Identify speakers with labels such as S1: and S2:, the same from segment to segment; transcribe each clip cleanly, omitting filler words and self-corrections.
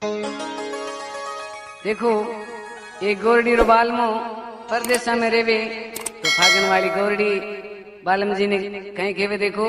S1: देखो एक गोरडी रो बालमो परदेसा में रेवे तो फागन वाली गोरडी बालम जी ने कहीं केवे देखो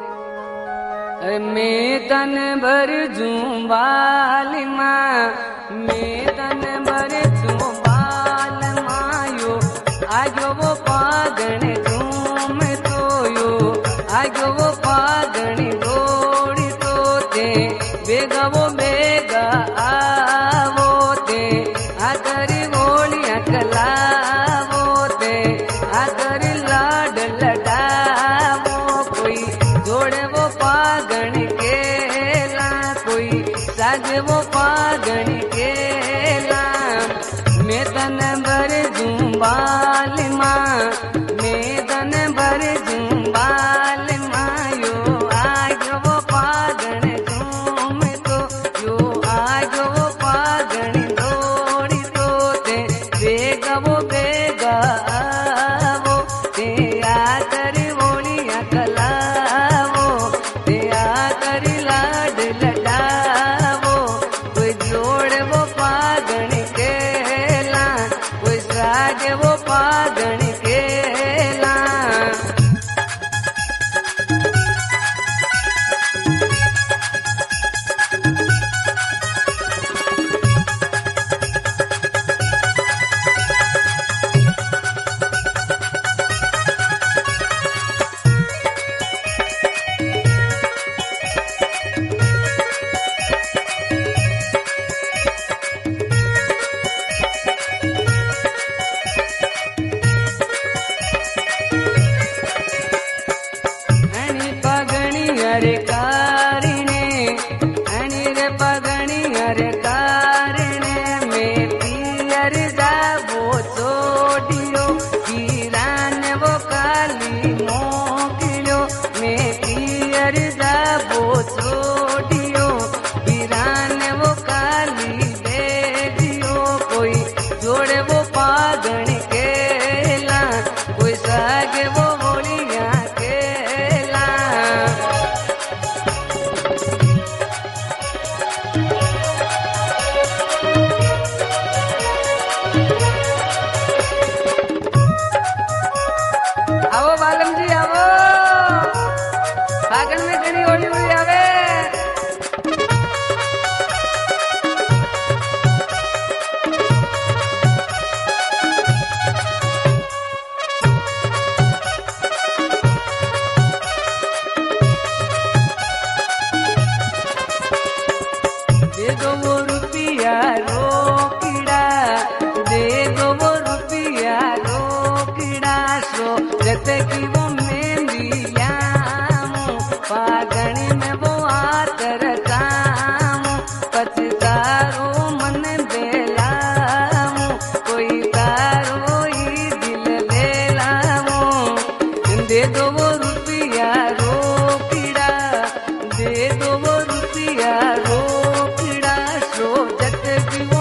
S1: मैं तन भर जू बालिमा मैं तन भर जू बाल मायो आजो वो पागण झूम तोयो आजो वो पागण गोड़ी तोते बेगा वो बेगा आवो ते आकर गोलियां कलावो ते आकर लाड लडावो कोई जोड़े वो पागण केला कोई साज वो पागण केला मैं तन भर जुम्बाल माँ मैं तन भर जुम्बाल मायो आज वो पागण झूम तो यो आज वो पागण दौड़ी तो ते बेगा वो बेगा आवो ते आकर बोलियां कलावो ते आकर लाड लडावो कोई जोड़ वो पागण केला कोई साज वो पागण केला। आणि पगणी अरे कारिणे आणि रे पगणी अरे कारिणे में पियर जाबो छोड़ियो वीरान वो काली मोकिलो में पियर जाबो छोड़ियो वीरान वो काली बेदियो कोई जोड़े वो पागण केला कोई सागे वो बोलियां केला। आओ बालम जी आओ फागन में घनी होली होली आवे। दे दो वो रुपया रोकिड़ा दे दो वो रुपया रोकिड़ा सो जते की वो मेहंदी लामू पागणी में वो आतर कामू पछतारो मन बेलामू कोई तारो ही दिल बेलामू दे दो वो रुपया रोकिड़ा दे दो वो रुपया रोकिड़ा सो जते की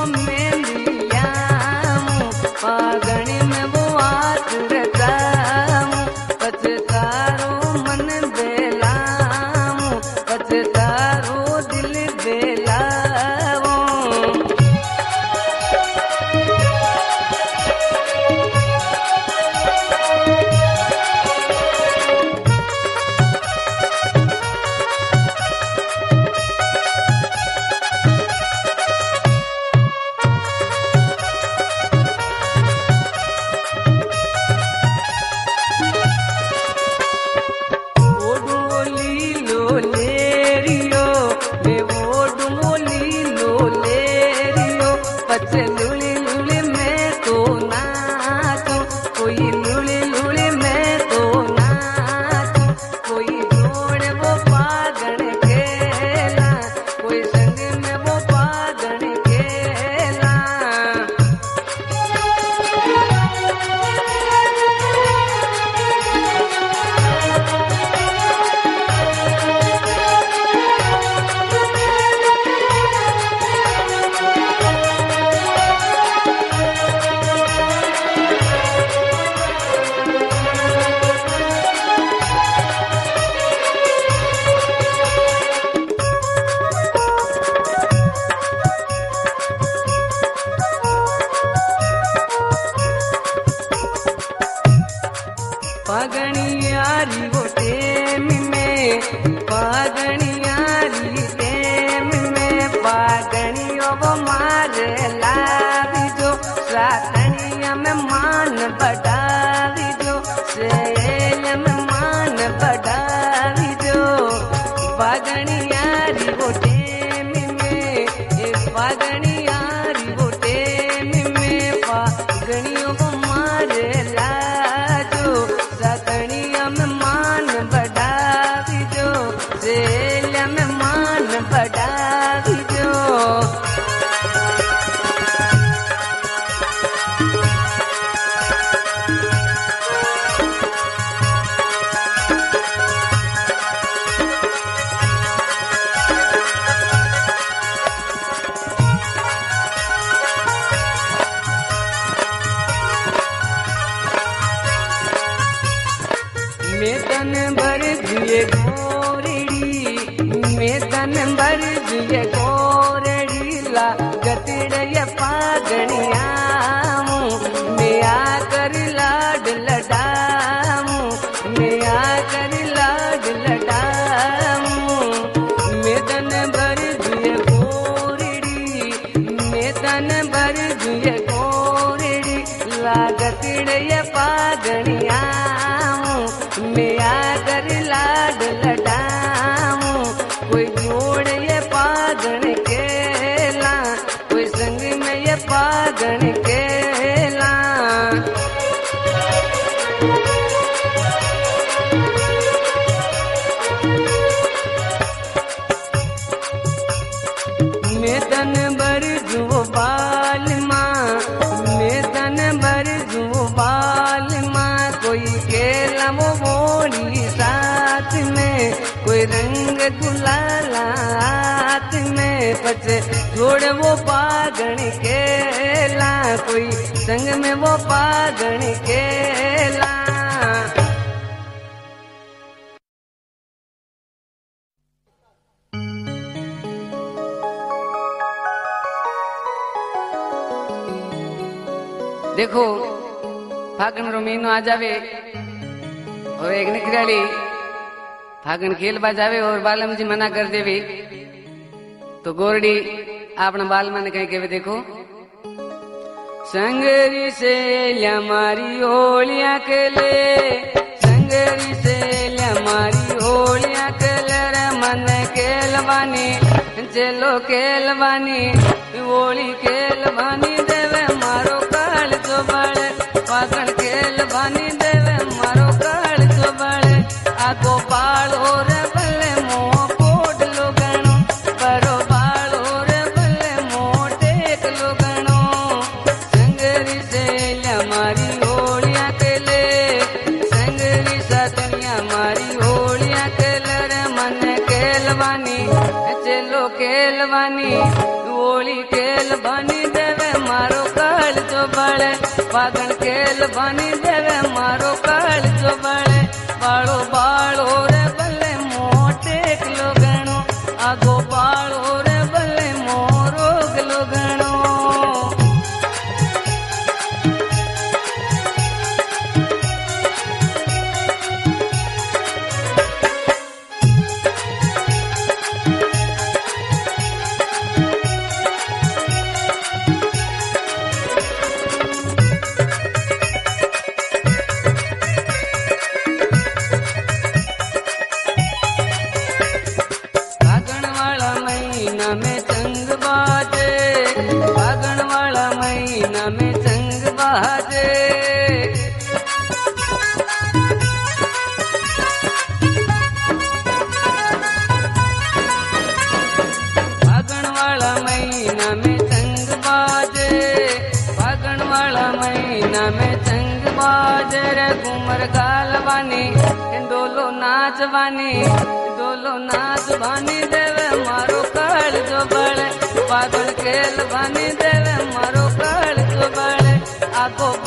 S1: फागणिया री वो टेम में फागणियों को मारे लाजो सकणिया में मान बढ़ा दीजो सेल्या में मान बढ़ा दीजो मेदन भर दिए गोरड़ी मेदन भर दिए गोरड़ी ला गतिड़य पागणियामू मैं आकर लाड लडामू मैं आकर लाड लडामू मेदन भर दिए गोरड़ी मेदन भर दिए गोरड़ी ला गतिड़य पागणियामू मैं आकर लाड लडामू कोई जोड़ ये पागण केला कोई संग में ये पागण केला मेदन भर जुओ बाल माँ मेदन भर जुओ बाल माँ कोई केला वो बोली साथ में कोई रंग गुलाला हाथ में पचे छोड़ वो पागण केला कोई संग में वो पागण केला देखो फागण रो महीनो आ जावे और एक निकराली फागण खेल बाजावे और बालम जी मना कर देवे तो गोरडी अपना बाल मन कहीं कहवे देखो संगरी से लिया मारी होलिया के ले संगरी से लिया मारी होलिया के ले रे मन केलवानी चलो केलवानी होली केलवानी देवे मारो काल जो बड़े फागण केलवानी देवे मारो काल जो बड़े आगो बाल और बल्ले मोह कोट लो गणो बरो बाल और बल्ले मोह टेक लो गणो संगरी से मारी होलिया के ले संगरी सतनिया मारी होलिया के ले रे मन केलवानी चलो केलवानी होली केलवानी देवे मारो काल जो बड़े फागण केलवानी देवे मारो काल जो बड़े बाळो बाळो रे बल्ले मोटे लो गणो आगो बाळो रे बल्ले मोरो गलो गणो में चंग बाजे फागण वाला महीना में चंग बाजे फागण वाला महीना में चंग बाजे फागण वाला महीना में चंग बाजे रे घूमर गालवानी डोलो नाचवानी डोलो नाचवानी देवे मारो काल जो बड़े फागण केलवानी देवे मारो काल जो बड़े आगो